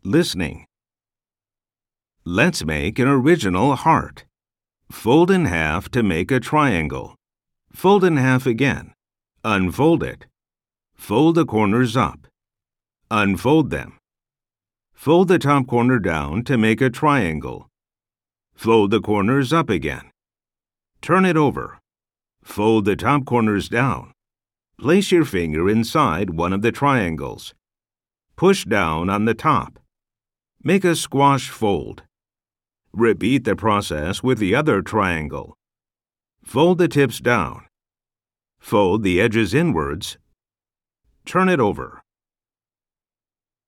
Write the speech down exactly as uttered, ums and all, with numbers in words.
Listening. Let's make an original heart. Fold in half to make a triangle. Fold in half again. Unfold it. Fold the corners up. Unfold them. Fold the top corner down to make a triangle. Fold the corners up again. Turn it over. Fold the top corners down. Place your finger inside one of the triangles. Push down on the top. Make a squash fold. Repeat the process with the other triangle. Fold the tips down. Fold the edges inwards. Turn it over.